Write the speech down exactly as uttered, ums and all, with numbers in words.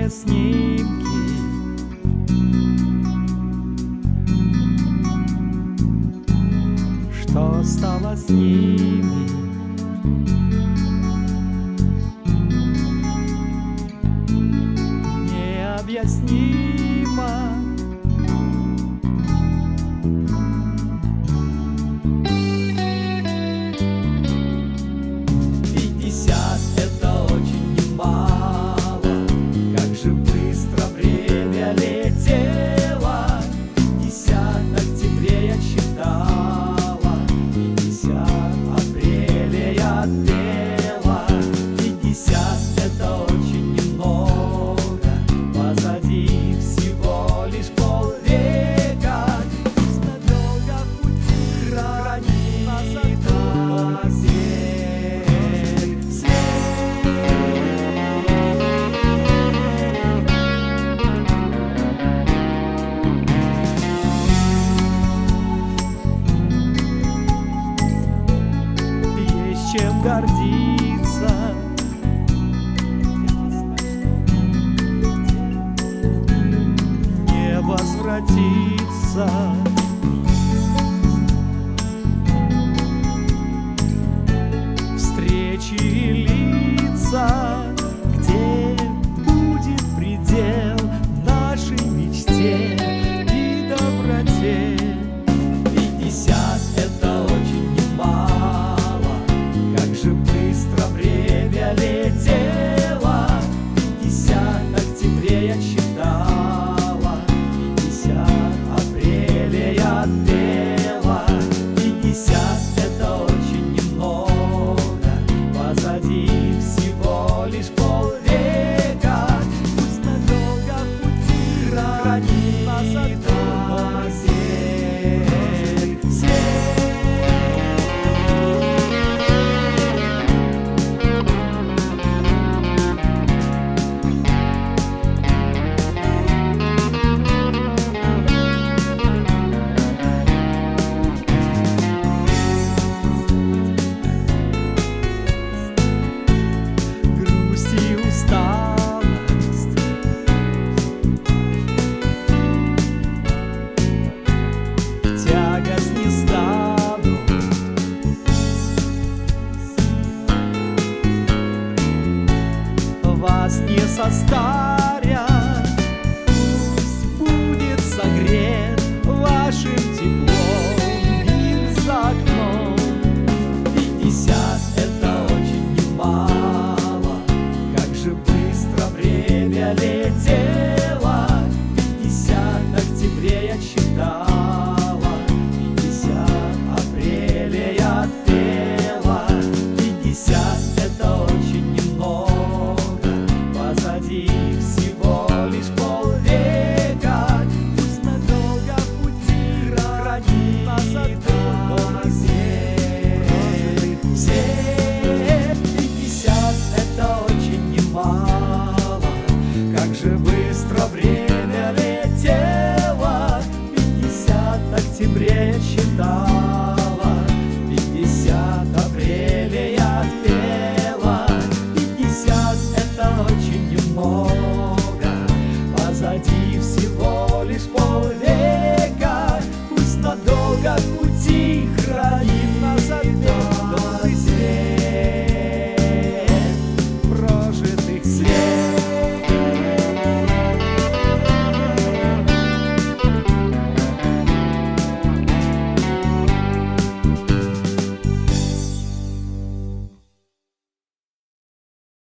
старые снимки. Что стало с ними? Необъяснимо. Пятьдесят — это очень немало. Как же быстро время летело. Пятьдесят октября я читала, пятьдесят апреля я пела. Пятьдесят — это очень немного, позади всего лишь полвека. Пусть надолго в пути хранит нас свет, свет. Есть чем гордиться. Не возвратиться. Встречи и лица, где будет предел нашей мечте и доброте. Пятьдесят — это очень немало. Как же быстро время летело. Пятьдесят октября я читала, пятьдесят апреля я пела. Пятьдесят — это очень немного, позади всего лишь полвека. Пусть надолго в пути хранит нас свет, свет. Грусть и усталость, тягость не станут. Вас не составит.